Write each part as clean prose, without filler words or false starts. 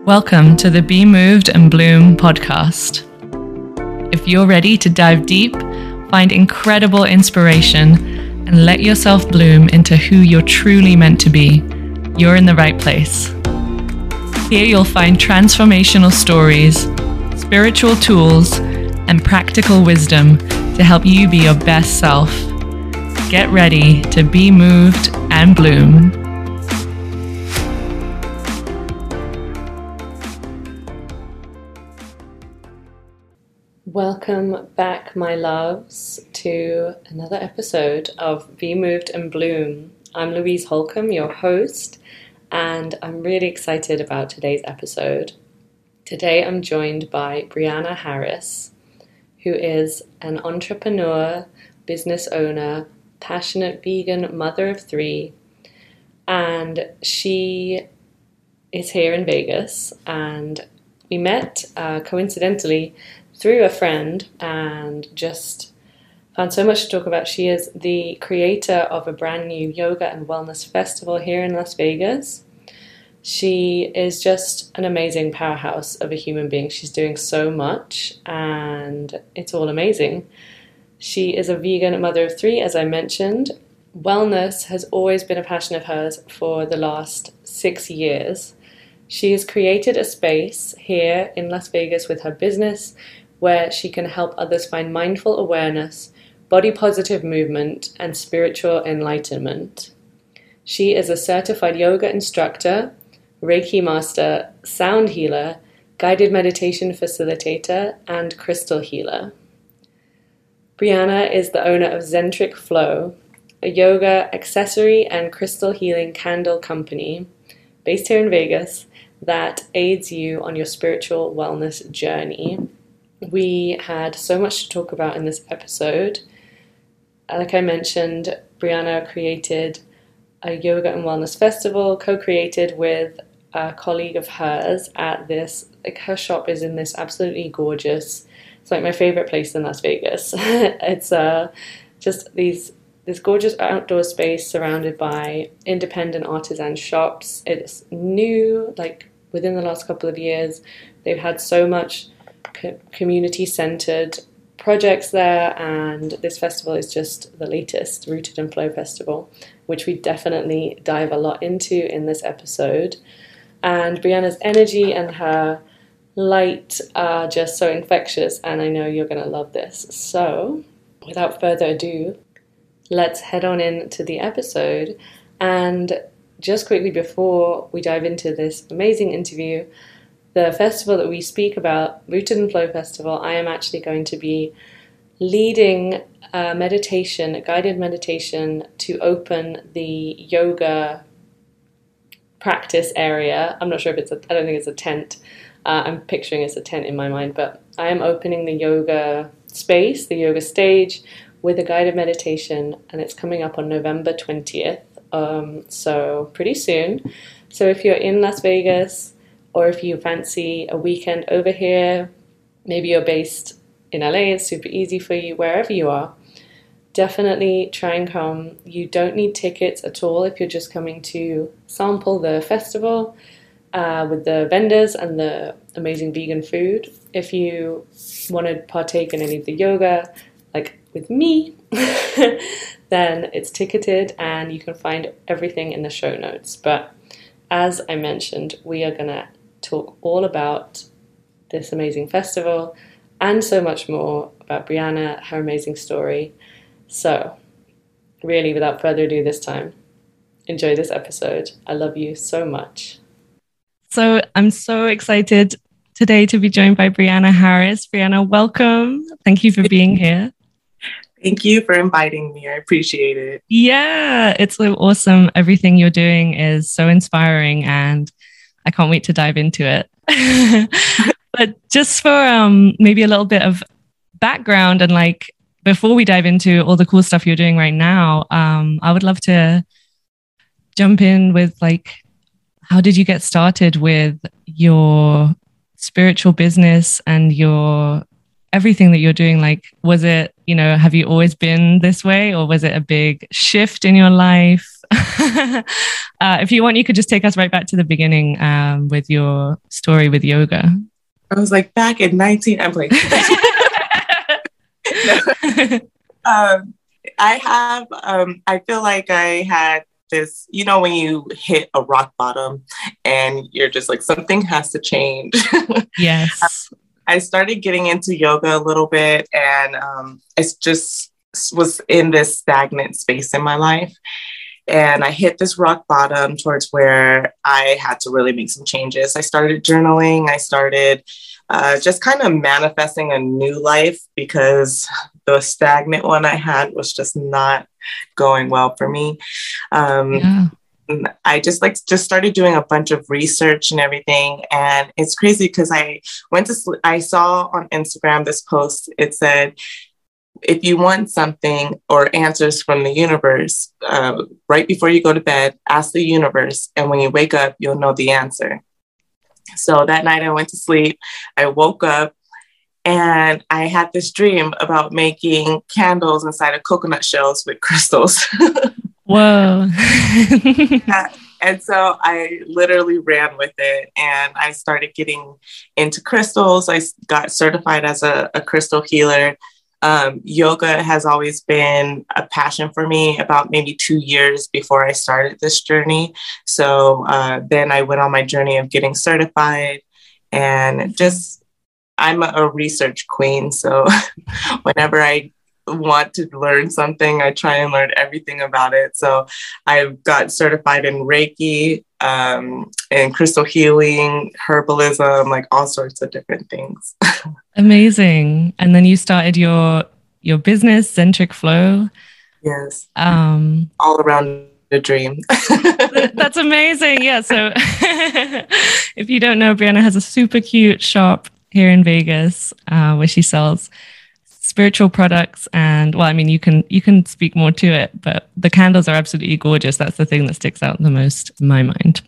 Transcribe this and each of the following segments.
Welcome to the Be Moved and Bloom podcast. If you're ready to dive deep, find incredible inspiration, and let yourself bloom into who you're truly meant to be, you're in the right place. Here you'll find transformational stories, spiritual tools, and practical wisdom to help you be your best self. Get ready to be moved and bloom. Welcome back, my loves, to another episode of Be Moved and Bloom. I'm Louise Holcomb, your host, and I'm really excited about today's episode. Today I'm joined by Brianna Harris, who is an entrepreneur, business owner, passionate vegan mother of three, and she is here in Vegas, and we met coincidentally through a friend and just found so much to talk about. She is the creator of a brand new yoga and wellness festival here in Las Vegas. She is just an amazing powerhouse of a human being. She's doing so much and it's all amazing. She is a vegan mother of three, as I mentioned. Wellness has always been a passion of hers for the last 6 years. She has created a space here in Las Vegas with her business where she can help others find mindful awareness, body positive movement, and spiritual enlightenment. She is a certified yoga instructor, Reiki master, sound healer, guided meditation facilitator, and crystal healer. Brianna is the owner of Zentric Flow, a yoga accessory and crystal healing candle company based here in Vegas that aids you on your spiritual wellness journey. We had so much to talk about in this episode. Like I mentioned, Brianna created a yoga and wellness festival, co-created with a colleague of hers at this, her shop is in this absolutely gorgeous, it's like my favorite place in Las Vegas. It's just this gorgeous outdoor space surrounded by independent artisan shops. It's new, like within the last couple of years. They've had so much community-centered projects there, and this festival is just the latest, Rooted and Flow Festival, which we definitely dive a lot into in this episode. And Brianna's energy and her light are just so infectious, and I know you're going to love this. So, without further ado, let's head on into the episode. And just quickly before we dive into this amazing interview, the festival that we speak about, Rooted and Flow Festival, I am actually going to be leading a meditation, a guided meditation to open the yoga practice area. I'm not sure if I don't think it's a tent. I'm picturing it's a tent in my mind, but I am opening the yoga space, the yoga stage, with a guided meditation, and it's coming up on November 20th, so pretty soon. So if you're in Las Vegas, or if you fancy a weekend over here, maybe you're based in LA, it's super easy for you, wherever you are, definitely try and come. You don't need tickets at all if you're just coming to sample the festival with the vendors and the amazing vegan food. If you want to partake in any of the yoga, like with me, then it's ticketed and you can find everything in the show notes. But as I mentioned, we are going to talk all about this amazing festival and so much more about Brianna, her amazing story. So, really, without further ado this time, enjoy this episode. I love you so much. So, I'm so excited today to be joined by Brianna Harris. Brianna, welcome. Thank you for being here. Thank you for inviting me. I appreciate it. Yeah, it's so awesome. Everything you're doing is so inspiring and I can't wait to dive into it. But just for maybe a little bit of background and like before we dive into all the cool stuff you're doing right now, I would love to jump in with like, how did you get started with your spiritual business and your everything that you're doing? Like, was it, have you always been this way, or was it a big shift in your life? if you want, you could just take us right back to the beginning with your story with yoga. I was like, back in 19, I'm like, I feel like I had this, when you hit a rock bottom and you're just like, something has to change. Yes. I started getting into yoga a little bit, and I just was in this stagnant space in my life. And I hit this rock bottom towards where I had to really make some changes. I started journaling. I started just kind of manifesting a new life, because the stagnant one I had was just not going well for me. I just started doing a bunch of research and everything. And it's crazy because I saw on Instagram this post. It said, if you want something or answers from the universe, right before you go to bed, ask the universe. And when you wake up, you'll know the answer. So that night I went to sleep. I woke up and I had this dream about making candles inside of coconut shells with crystals. Whoa. And so I literally ran with it, and I started getting into crystals. I got certified as a crystal healer. Yoga has always been a passion for me, about maybe 2 years before I started this journey. So then I went on my journey of getting certified, and I'm a research queen. So whenever I want to learn something, I try and learn everything about it. So I got certified in Reiki, and crystal healing, herbalism, like all sorts of different things. Amazing. And then you started your business, Centric Flow. Yes. All around the dream. That's amazing. Yeah. So if you don't know, Brianna has a super cute shop here in Vegas where she sells spiritual products. And well, I mean, you can speak more to it, but the candles are absolutely gorgeous. That's the thing that sticks out the most in my mind.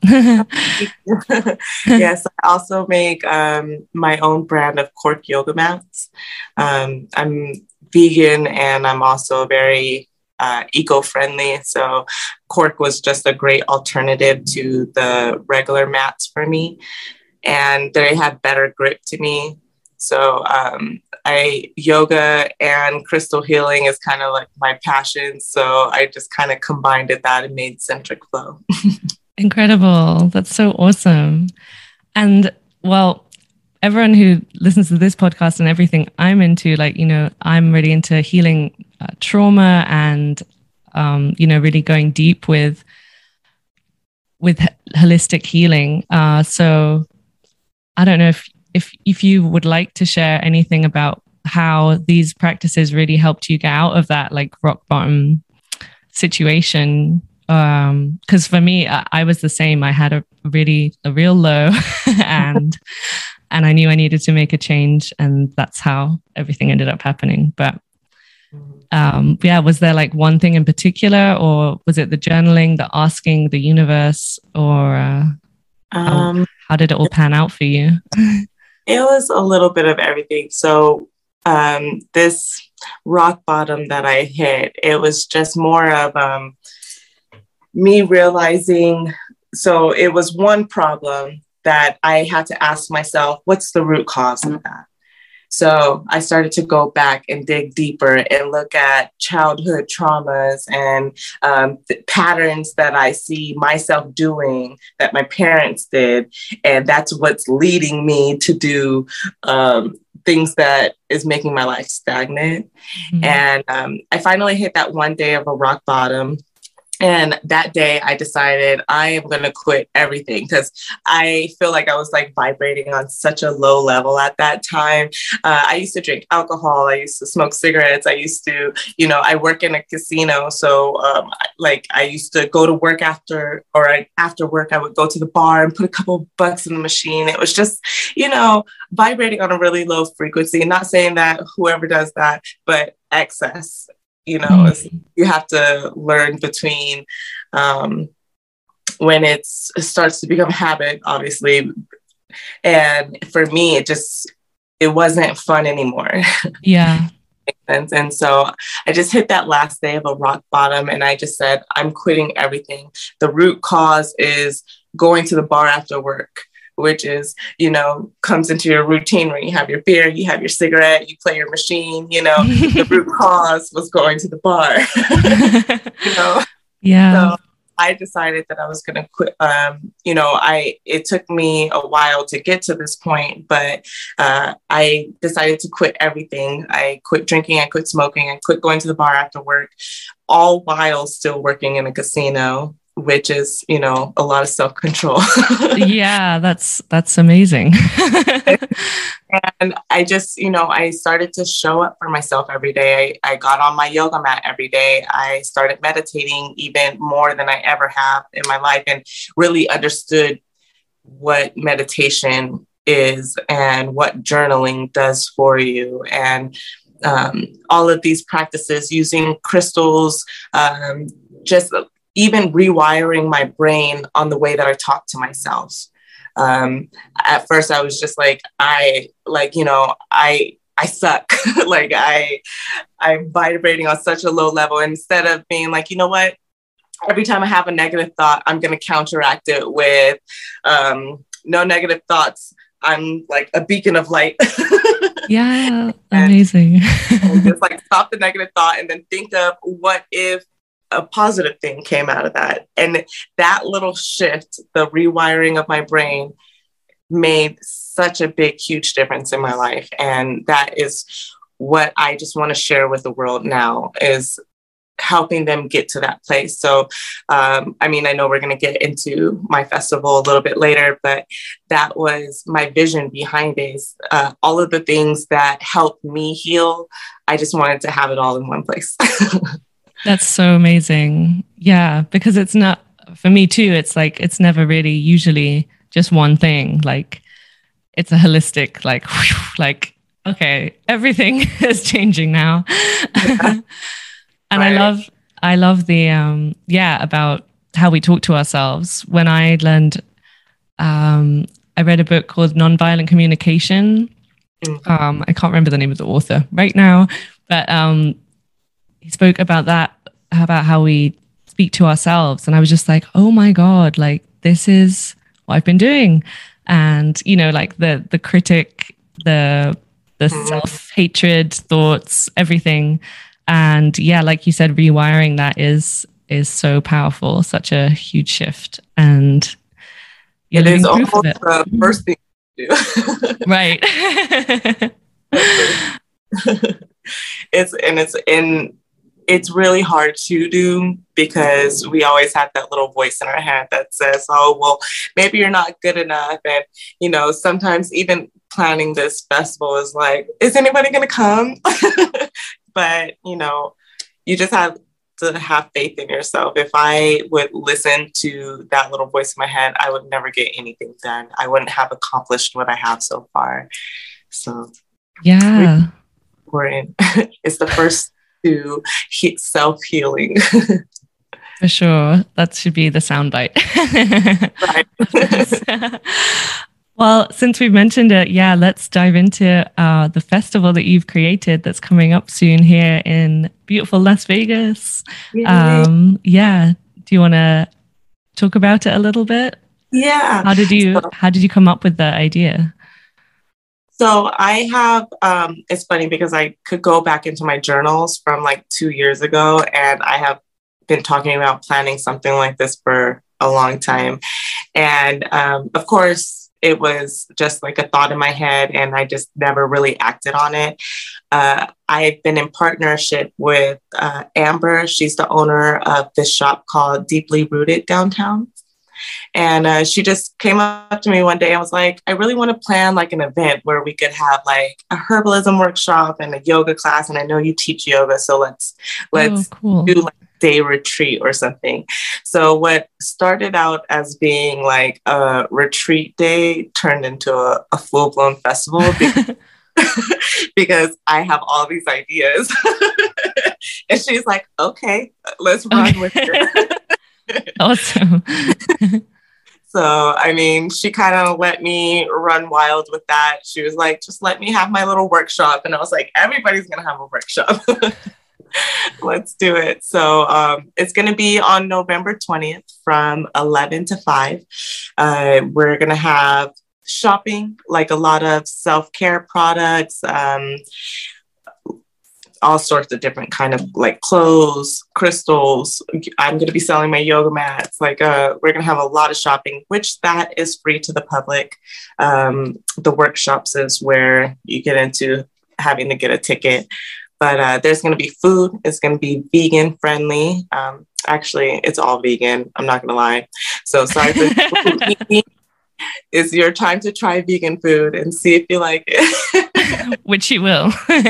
Yes, I also make my own brand of cork yoga mats. I'm vegan, and I'm also very eco-friendly. So cork was just a great alternative to the regular mats for me. And they have better grip to me. So yoga and crystal healing is kind of like my passion. So I just kind of combined that and made Centric Flow. Incredible. That's so awesome. And well, everyone who listens to this podcast and everything I'm into, I'm really into healing trauma and, really going deep with holistic healing. So I don't know if you would like to share anything about how these practices really helped you get out of that rock bottom situation. Because for me, I was the same. I had a real low and I knew I needed to make a change, and that's how everything ended up happening. But was there one thing in particular, or was it the journaling, the asking the universe, or how did it all pan out for you? It was a little bit of everything. So this rock bottom that I hit, it was just more of me realizing, so it was one problem that I had to ask myself, what's the root cause of that? So I started to go back and dig deeper and look at childhood traumas and patterns that I see myself doing that my parents did. And that's what's leading me to do things that is making my life stagnant. Mm-hmm. And I finally hit that one day of a rock bottom. And that day I decided I am going to quit everything, because I feel like I was vibrating on such a low level at that time. I used to drink alcohol. I used to smoke cigarettes. I used to, I work in a casino. So I used to go to work after work, I would go to the bar and put a couple bucks in the machine. It was just, vibrating on a really low frequency. Not saying that whoever does that, but excess. You have to learn between when it starts to become habit, obviously. And for me, it wasn't fun anymore. Yeah. And so I just hit that last day of a rock bottom, and I just said, I'm quitting everything. The root cause is going to the bar after work, which is, comes into your routine where you have your beer, you have your cigarette, you play your machine, the root cause was going to the bar. Yeah. So I decided that I was going to quit. It took me a while to get to this point, but I decided to quit everything. I quit drinking, I quit smoking, I quit going to the bar after work, all while still working in a casino, which is, a lot of self-control. Yeah, that's amazing. And I just, I started to show up for myself every day. I got on my yoga mat every day. I started meditating even more than I ever have in my life, and really understood what meditation is and what journaling does for you. And all of these practices, using crystals, just even rewiring my brain on the way that I talk to myself. At first I was just like, I suck. Like I'm vibrating on such a low level. Instead of being like, you know what, every time I have a negative thought, I'm going to counteract it with no negative thoughts. I'm like a beacon of light. Yeah, amazing. And just like stop the negative thought and then think of what if a positive thing came out of that. And that little shift, the rewiring of my brain, made such a big, huge difference in my life. And that is what I just want to share with the world now, is helping them get to that place. So, I know we're going to get into my festival a little bit later, but that was my vision behind it. All of the things that helped me heal, I just wanted to have it all in one place. That's so amazing. Yeah, because it's not, for me too, it's like, it's never really usually just one thing. Like it's a holistic, like, okay, everything is changing now. Yeah. And right. I love the, about how we talk to ourselves. When I learned, I read a book called Nonviolent Communication. I can't remember the name of the author right now, but he spoke about that, about how we speak to ourselves. And I was just like, oh my God, like this is what I've been doing. And, like the critic, the self-hatred thoughts, everything. And yeah, like you said, rewiring that is so powerful, such a huge shift. And it is almost the first thing to do. Right. It's really hard to do, because we always have that little voice in our head that says, oh, well, maybe you're not good enough. And, sometimes even planning this festival is like, is anybody going to come? But, you just have to have faith in yourself. If I would listen to that little voice in my head, I would never get anything done. I wouldn't have accomplished what I have so far. So, yeah, important. It's the first to self-healing. For sure. That should be the soundbite. Right. Well, since we've mentioned it, let's dive into the festival that you've created that's coming up soon here in beautiful Las Vegas. Do you want to talk about it a little bit? Yeah. How did you come up with the idea? So I have, it's funny because I could go back into my journals from like 2 years ago, and I have been talking about planning something like this for a long time. And of course, it was just like a thought in my head, and I just never really acted on it. I've been in partnership with Amber. She's the owner of this shop called Deeply Rooted downtown. And she just came up to me one day and was like, I really want to plan like an event where we could have like a herbalism workshop and a yoga class. And I know you teach yoga, so let's cool. do like a day retreat or something. So what started out as being like a retreat day turned into a full-blown festival because I have all these ideas. And she's like, okay, let's run with it. Awesome. So, I mean, she kind of let me run wild with that. She was like, just let me have my little workshop. And I was like, everybody's going to have a workshop. Let's do it. So it's going to be on November 20th from 11 to 5. We're going to have shopping, like a lot of self-care products, all sorts of different kind of like clothes, crystals. I'm going to be selling my yoga mats. Like we're going to have a lot of shopping, which that is free to the public. The workshops is where you get into having to get a ticket. But there's going to be food. It's going to be vegan friendly. Actually, it's all vegan. I'm not going to lie. So sorry for food. It's your time to try vegan food and see if you like it. Which you will.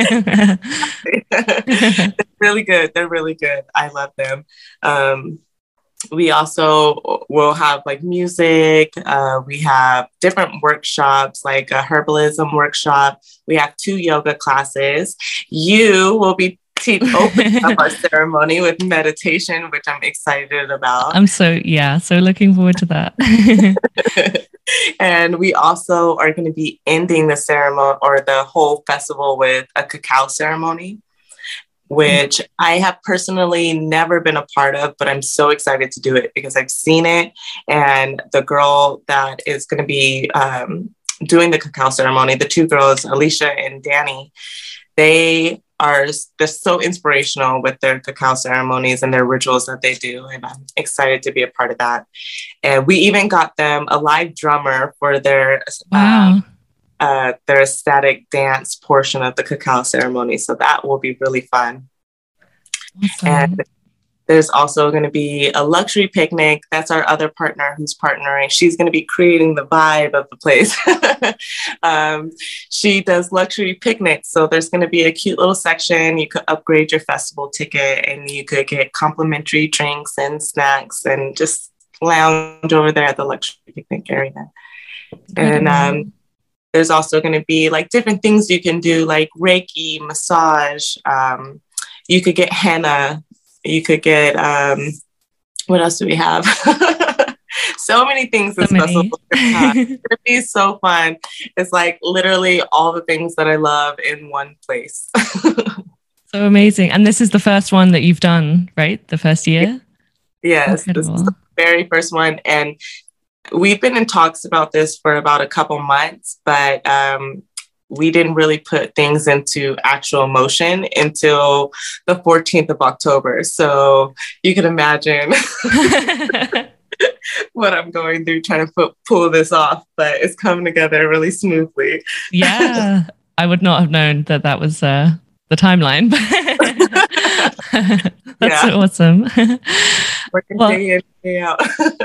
They're really good. They're really good. I love them. We also will have like music. We have different workshops, like a herbalism workshop. We have 2 yoga classes. You will be opening up our ceremony with meditation, which I'm excited about. I'm so looking forward to that. And we also are going to be ending the ceremony or the whole festival with a cacao ceremony, which I have personally never been a part of, but I'm so excited to do it because I've seen it. And the girl that is going to be doing the cacao ceremony, the 2 girls, Alicia and Danny, they're so inspirational with their cacao ceremonies and their rituals that they do. And I'm excited to be a part of that. And we even got them a live drummer for their ecstatic dance portion of the cacao ceremony. So that will be really fun. Awesome. And there's also going to be a luxury picnic. That's our other partner who's partnering. She's going to be creating the vibe of the place. She does luxury picnics. So there's going to be a cute little section. You could upgrade your festival ticket and you could get complimentary drinks and snacks and just lounge over there at the luxury picnic area. And there's also going to be like different things you can do, like Reiki, massage. You could get henna. You could get, what else do we have? So many things this festival. It's going to be so fun. It's like literally all the things that I love in one place. So amazing. And this is the first one that you've done, right? The first year? Yes, Incredible. This is the very first one. And we've been in talks about this for about a couple months, but we didn't really put things into actual motion until the 14th of October. So you can imagine what I'm going through trying to pull this off, but it's coming together really smoothly. Yeah, I would not have known that was the timeline. That's awesome. Working day in, day out.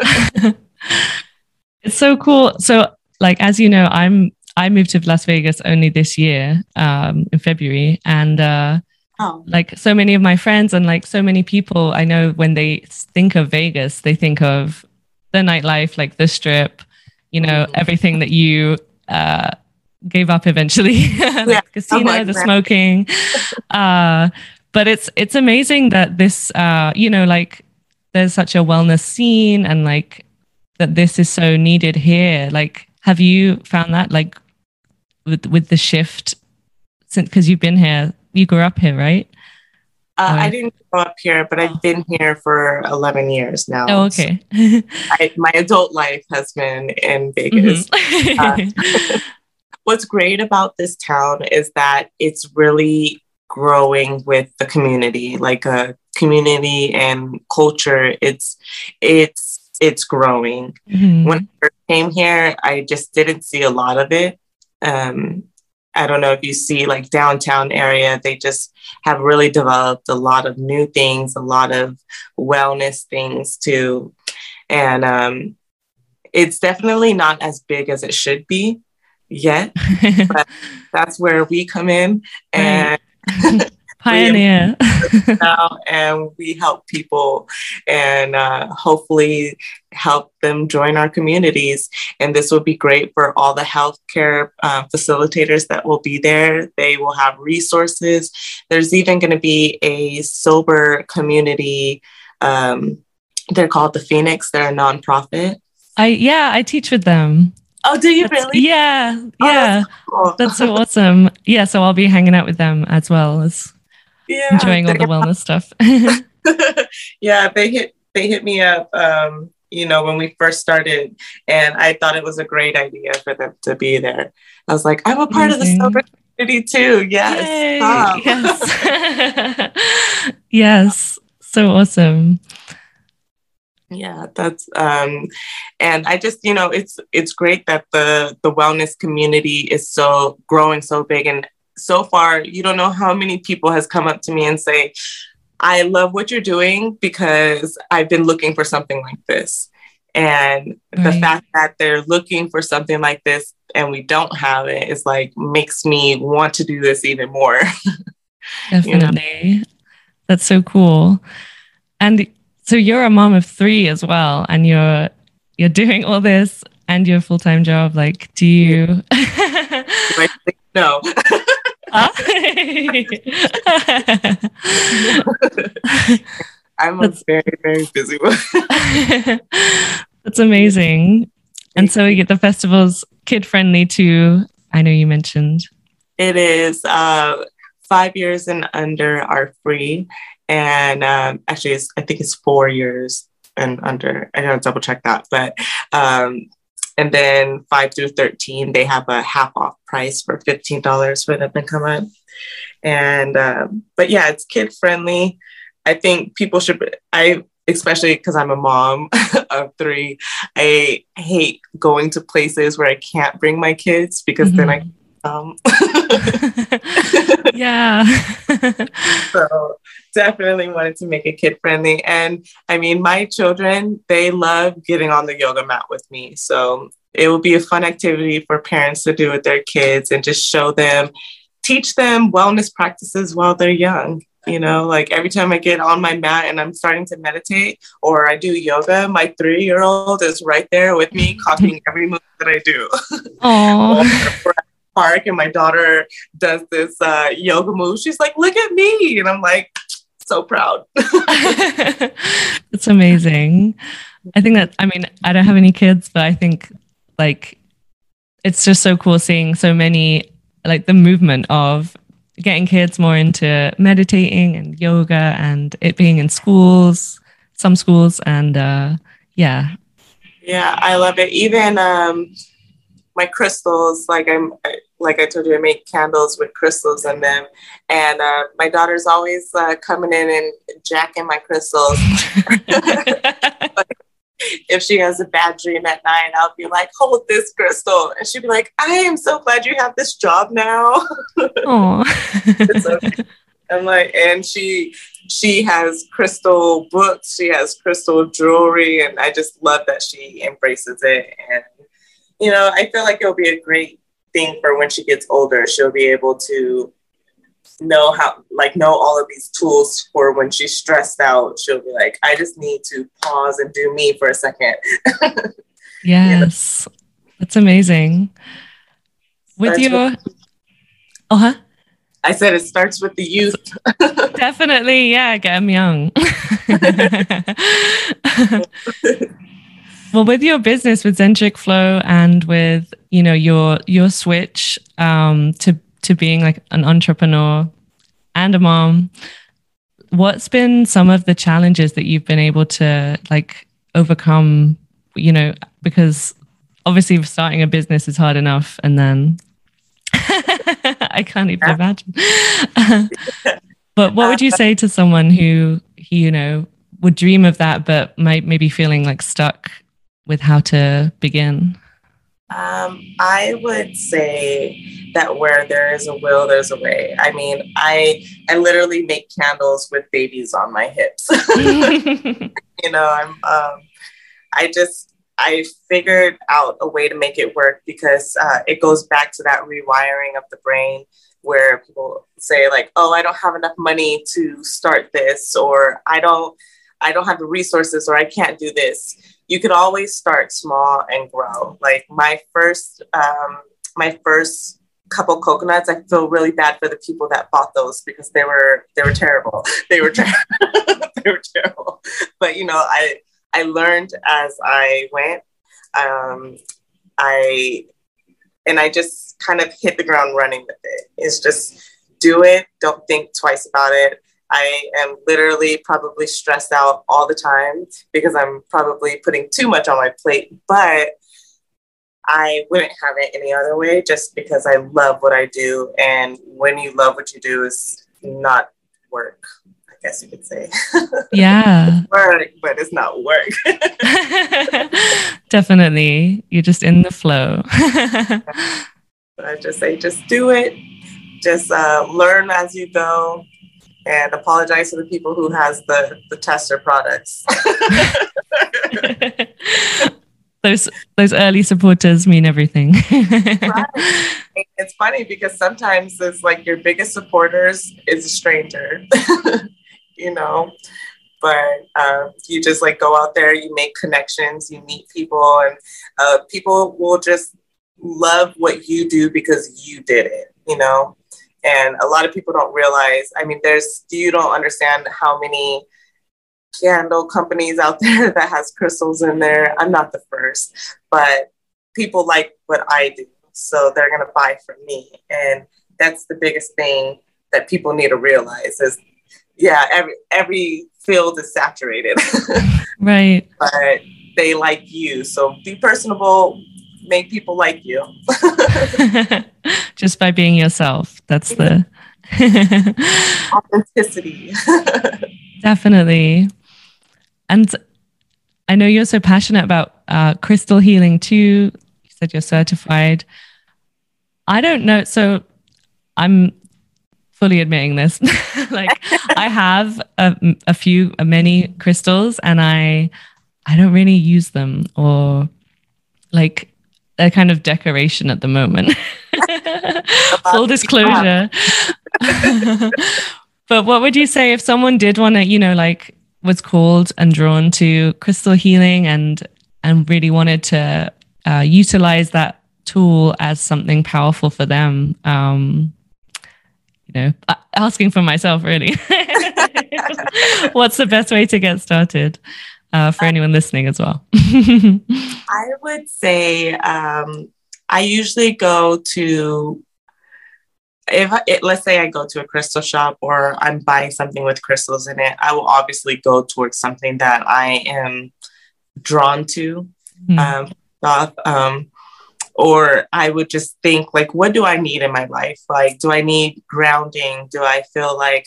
It's so cool. So, like, as you know, I moved to Las Vegas only this year, in February. And like so many of my friends and like so many people I know, when they think of Vegas, they think of the nightlife, like the Strip, everything that you gave up eventually, like the casino, the smoking. But it's amazing that this, like there's such a wellness scene and like that this is so needed here. Like, have you found that like with the shift since, because you've been here, you grew up here, right? I didn't grow up here, but I've been here for 11 years now. Oh, okay. So my adult life has been in Vegas. Mm-hmm. What's great about this town is that it's really growing with the community, like a community and culture. It's growing. Mm-hmm. When I first came here, I just didn't see a lot of it. I don't know if you see like downtown area, they just have really developed a lot of new things, a lot of wellness things too. And it's definitely not as big as it should be yet, but that's where we come in and pioneer. And we help people and hopefully help them join our communities. And this will be great for all the healthcare facilitators that will be there. They will have resources. There's even going to be a sober community. They're called the Phoenix. They're a nonprofit. I teach with them. Oh, do you really? Yeah. Oh, Yeah. that's cool. That's so awesome. Yeah. So I'll be hanging out with them as well as enjoying all the wellness stuff. Yeah, they hit me up, when we first started, and I thought it was a great idea for them to be there. I was like, I'm a part of the sober community too. Yes. Yes. Yes. So awesome. Yeah, that's and I just, it's great that the wellness community is so growing so big, and so far you don't know how many people has come up to me and say, I love what you're doing because I've been looking for something like this. And the fact that they're looking for something like this and we don't have it is like makes me want to do this even more. Definitely. That's so cool. And so you're a mom of 3 as well, and you're doing all this and your full-time job. Like, do you no. I'm a very, very busy one. That's amazing. And so the festival's kid friendly too. I know you mentioned. It is 5 years and under are free. And actually, I think it's 4 years and under. I gotta double check that. But and then 5 through 13, they have a half off price for $15 for them to come up. And but yeah, it's kid friendly. I think people should. Especially because I'm a mom of 3, I hate going to places where I can't bring my kids because then I. Yeah. So definitely wanted to make it kid friendly. And I mean, my children, they love getting on the yoga mat with me. So it will be a fun activity for parents to do with their kids and just teach them wellness practices while they're young. Like every time I get on my mat and I'm starting to meditate or I do yoga, my 3-year-old is right there with me, copying every move that I do. Oh. Park, and my daughter does this yoga move. She's like, "Look at me," and I'm like, so proud. It's amazing. I think that, I mean, I don't have any kids, but I think like it's just so cool seeing so many, like the movement of getting kids more into meditating and yoga and it being in schools, some schools, and yeah, I love it. Even my crystals, like I told you, I make candles with crystals in them, and my daughter's always coming in and jacking my crystals. If she has a bad dream at night, I'll be like, hold this crystal. And she'd be like, I am so glad you have this job now. It's okay. I'm like, and she has crystal books, she has crystal jewelry, and I just love that she embraces it. And, I feel like it'll be a great thing for when she gets older. She'll be able to know all of these tools for when she's stressed out. She'll be like, I just need to pause and do me for a second. Yes. That's amazing. I said it starts with the youth. Definitely. Yeah. Get them young. Well, with your business, with Zentric Flow, and with, your switch to being like an entrepreneur and a mom, what's been some of the challenges that you've been able to like overcome, because obviously starting a business is hard enough, and then I can't even imagine. But what would you say to someone who would dream of that, but might maybe feeling like stuck with how to begin? I would say that where there is a will, there's a way. I mean, I literally make candles with babies on my hips. I figured out a way to make it work because it goes back to that rewiring of the brain where people say like, oh, I don't have enough money to start this, or I don't have the resources, or I can't do this. You could always start small and grow. Like my first couple coconuts, I feel really bad for the people that bought those because they were terrible. They were terrible. But I learned as I went. I just kind of hit the ground running with it. It's just do it. Don't think twice about it. I am literally probably stressed out all the time because I'm probably putting too much on my plate, but I wouldn't have it any other way just because I love what I do. And when you love what you do, is not work, I guess you could say. Yeah. Work, but it's not work. Definitely. You're just in the flow. I just say, just do it. Just learn as you go, and apologize to the people who has the tester products. Those early supporters mean everything. Right. It's funny because sometimes it's like your biggest supporters is a stranger, you know, but you just like go out there, you make connections, you meet people, and people will just love what you do because you did it, you know. And a lot of people don't realize, I mean, you don't understand how many candle companies out there that has crystals in there. I'm not the first, but people like what I do, so they're going to buy from me. And that's the biggest thing that people need to realize is, yeah, every field is saturated. Right. But they like you. So be personable, make people like you. Just by being yourself. That's the authenticity. Definitely. And I know you're so passionate about crystal healing too. You said you're certified. I don't know. So I'm fully admitting this. Like I have many crystals, and I don't really use them, or like they're kind of decoration at the moment. Full disclosure. But what would you say if someone did want to, you know, like was called and drawn to crystal healing and really wanted to utilize that tool as something powerful for them? You know, asking for myself, really. What's the best way to get started for anyone listening as well? I would say I usually go to, let's say I go to a crystal shop or I'm buying something with crystals in it, I will obviously go towards something that I am drawn to. Or I would just think, like, what do I need in my life? Like, do I need grounding? Do I feel like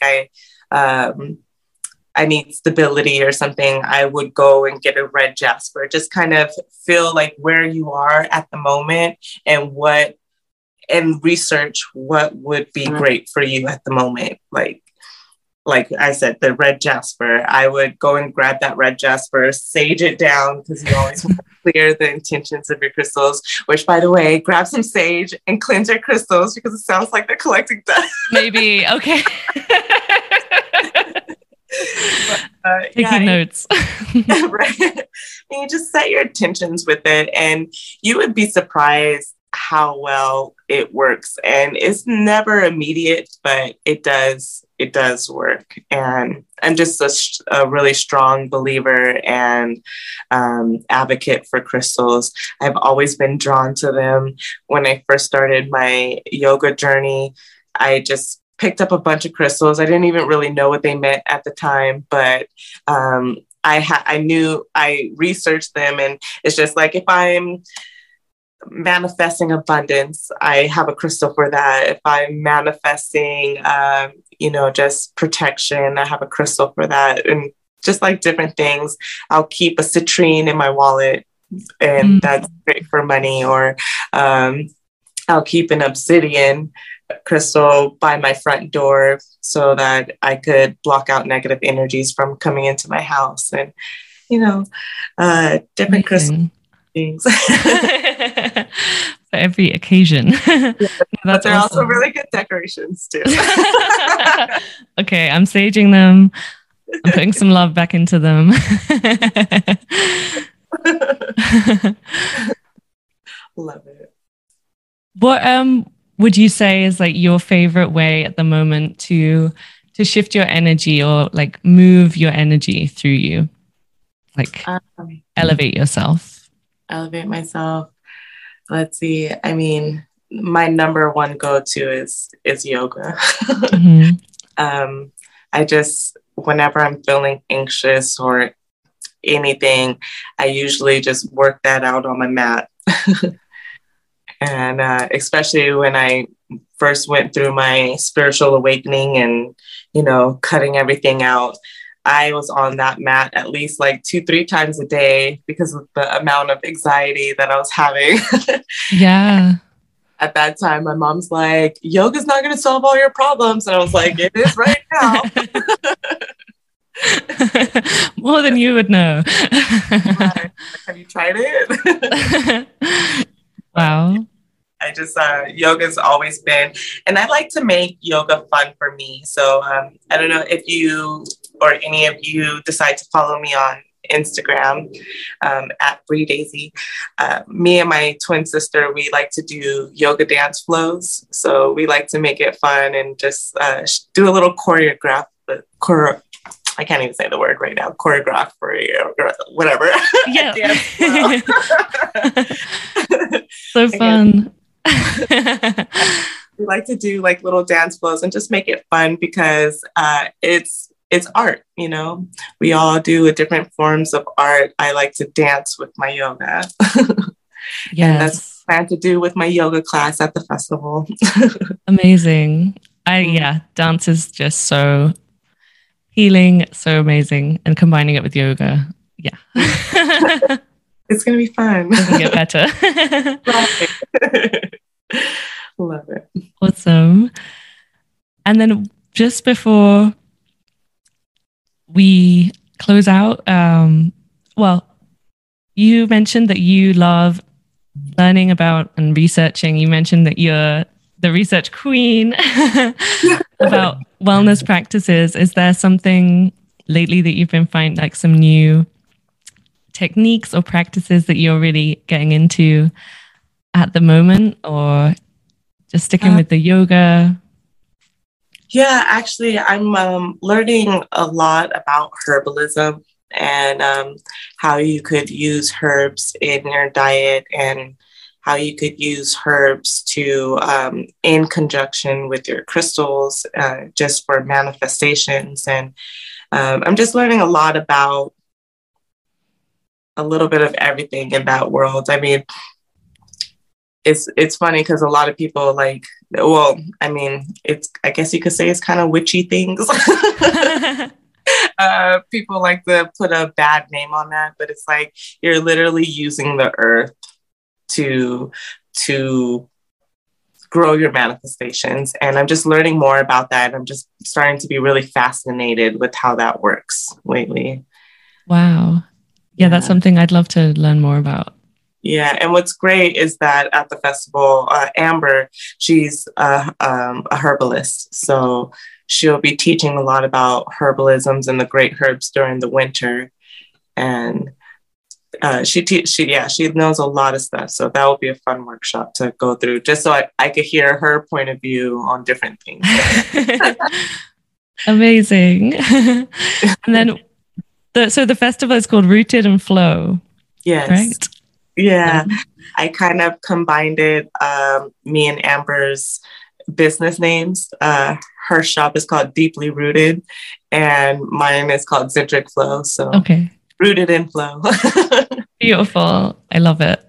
I need stability or something? I would go and get a red jasper. Just kind of feel like where you are at the moment and research what would be great for you at the moment. Like I said, the red jasper, I would go and grab that red jasper, sage it down, because you always want to clear the intentions of your crystals, which, by the way, grab some sage and cleanse your crystals because it sounds like they're collecting dust. Maybe. Okay. Taking notes. Right. And you just set your intentions with it, and you would be surprised how well it works. And it's never immediate, but it does work. And I'm just a really strong believer and advocate for crystals. I've always been drawn to them. When I first started my yoga journey, I just picked up a bunch of crystals. I didn't even really know what they meant at the time, but I researched them, and it's just like, if I'm manifesting abundance, I have a crystal for that. If I'm manifesting, just protection, I have a crystal for that. And just like different things, I'll keep a citrine in my wallet, and that's great for money. Or I'll keep an obsidian crystal by my front door so that I could block out negative energies from coming into my house. And, different crystal things. For every occasion. Yeah, but they're awesome. Also really good decorations too. Okay, I'm saging them. I'm putting some love back into them. Love it. What would you say is like your favorite way at the moment to shift your energy, or like move your energy through you, like elevate yourself? elevate myself. Let's see. I mean, my number one go-to is yoga. Mm-hmm. I just, whenever I'm feeling anxious or anything, I usually just work that out on my mat. And especially when I first went through my spiritual awakening and, cutting everything out, I was on that mat at least like 2-3 times a day because of the amount of anxiety that I was having. Yeah. At that time, my mom's like, yoga's not going to solve all your problems. And I was like, it is right now. More than you would know. Have you tried it? Wow. I just, yoga's always been, and I like to make yoga fun for me. So I don't know if you or any of you decide to follow me on Instagram at Bree Daisy. Me and my twin sister, we like to do yoga dance flows. So we like to make it fun and just do a little choreograph. I can't even say the word right now. Choreograph or whatever. Yeah. So fun. We like to do like little dance flows and just make it fun because it's art, we all do a different forms of art. I like to dance with my yoga. Yeah, and that's what I plan to do with my yoga class at the festival. Amazing. Dance is just so healing, so amazing, and combining it with yoga, it's gonna be fun. Doesn't get better. Love it. Awesome. And then just before we close out, you mentioned that you love learning about and researching. You mentioned that you're the research queen about wellness practices. Is there something lately that you've been finding, like some new techniques or practices that you're really getting into at the moment, or just sticking with the yoga? Yeah, actually, I'm learning a lot about herbalism and how you could use herbs in your diet and how you could use herbs to, in conjunction with your crystals, just for manifestations. And I'm just learning a lot about a little bit of everything in that world. I mean, it's funny because a lot of people I guess you could say it's kind of witchy things. People like to put a bad name on that, but it's like you're literally using the earth to grow your manifestations. And I'm just learning more about that. I'm just starting to be really fascinated with how that works lately. Wow. Yeah, that's something I'd love to learn more about. Yeah, and what's great is that at the festival, Amber, she's a herbalist. So she'll be teaching a lot about herbalisms and the great herbs during the winter. And she knows a lot of stuff. So that will be a fun workshop to go through, just so I could hear her point of view on different things. Amazing. And then, the festival is called Rooted and Flow. Yes. Right? Yeah. I kind of combined it, me and Amber's business names. Her shop is called Deeply Rooted, and mine is called Centric Flow. So okay. Rooted in Flow. Beautiful. I love it.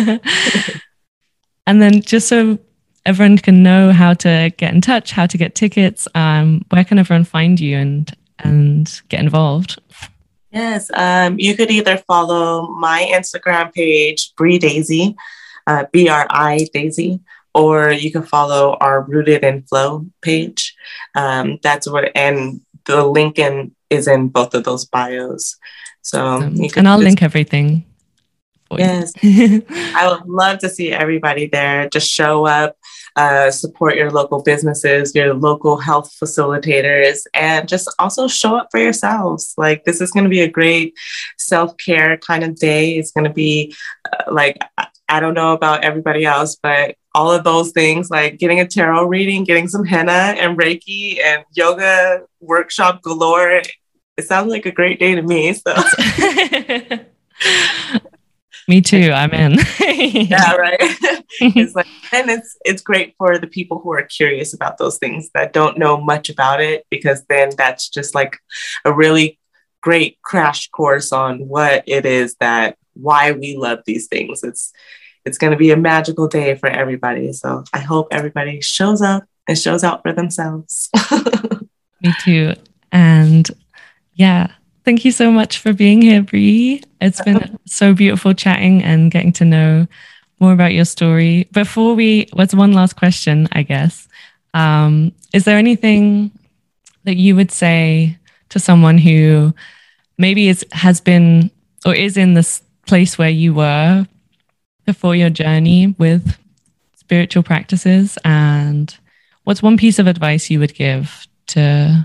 And then just so everyone can know how to get in touch, how to get tickets, where can everyone find you and get involved? Yes, you could either follow my Instagram page, Bree Daisy, BRI Daisy, or you can follow our Rooted in Flow page. That's what, and the link is in both of those bios. So, and I'll link everything. Yes, I would love to see everybody there. Just show up, support your local businesses, your local health facilitators, and just also show up for yourselves. Like, this is going to be a great self-care kind of day. It's going to be I don't know about everybody else, but all of those things, like getting a tarot reading, getting some henna and Reiki and yoga workshop galore. It sounds like a great day to me. So. Me too. I'm in. Yeah, right. It's like, and it's great for the people who are curious about those things that don't know much about it, because then that's just like a really great crash course on what it is why we love these things. It's going to be a magical day for everybody. So I hope everybody shows up and shows out for themselves. Me too. And yeah, thank you so much for being here, Bree. It's been so beautiful chatting and getting to know more about your story. What's one last question, I guess. Is there anything that you would say to someone who maybe has been or is in this place where you were before your journey with spiritual practices? And what's one piece of advice you would give to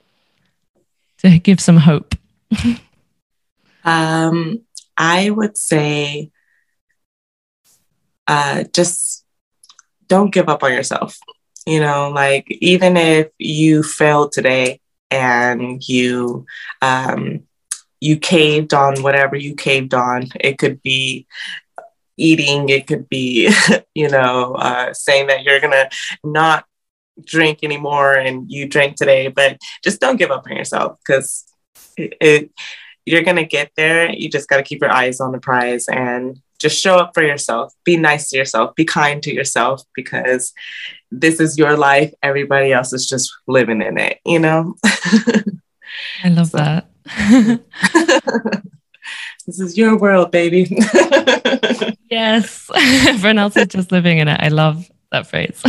give some hope? I would say just don't give up on yourself. Like, even if you failed today and you caved on whatever you caved on, it could be eating, it could be, saying that you're going to not drink anymore and you drank today, but just don't give up on yourself, because you're going to get there. You just got to keep your eyes on the prize and just show up for yourself. Be nice to yourself. Be kind to yourself, because this is your life. Everybody else is just living in it, I love that. This is your world, baby. Yes. Everyone else is just living in it. I love that phrase.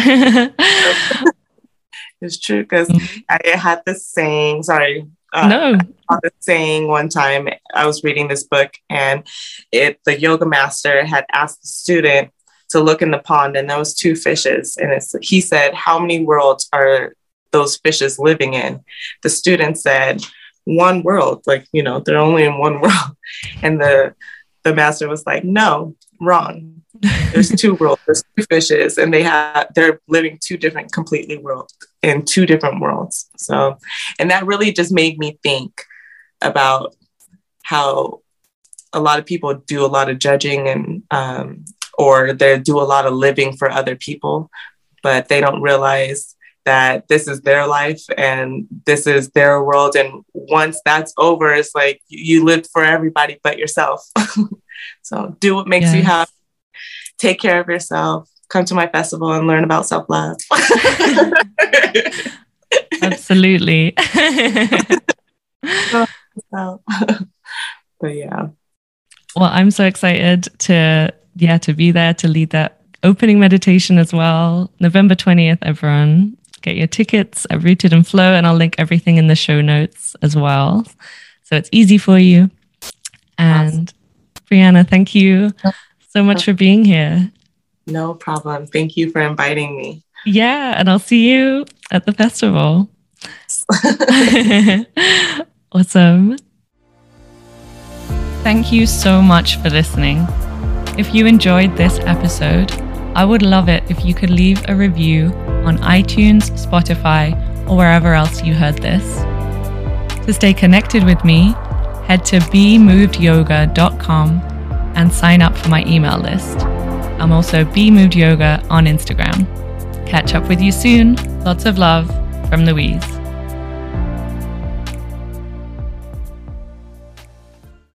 It's true, because I had this saying, no. I had this saying one time. I was reading this book, and the yoga master had asked the student to look in the pond, and there was 2 fishes. And he said, how many worlds are those fishes living in? The student said, 1 world. Like, they're only in 1 world. And the master was like, no, wrong. There's 2 worlds. There's 2 fishes, and they're living 2 different in 2 different worlds. So, and that really just made me think about how a lot of people do a lot of judging and or they do a lot of living for other people, but they don't realize that this is their life and this is their world. And once that's over, it's like you live for everybody but yourself. So do what makes you happy. Take care of yourself. Come to my festival and learn about self-love. Absolutely. But yeah. Well, I'm so excited to be there to lead that opening meditation as well. November 20th, everyone. Get your tickets at Rooted and Flow, and I'll link everything in the show notes as well, so it's easy for you. And Brianna, thank you so much for being here. No problem. Thank you for inviting me. Yeah, and I'll see you at the festival. Awesome. Thank you so much for listening. If you enjoyed this episode, I would love it if you could leave a review on iTunes, Spotify, or wherever else you heard this. To stay connected with me, head to bemovedyoga.com and sign up for my email list. I'm also bemovedyoga on Instagram. Catch up with you soon. Lots of love from Louise.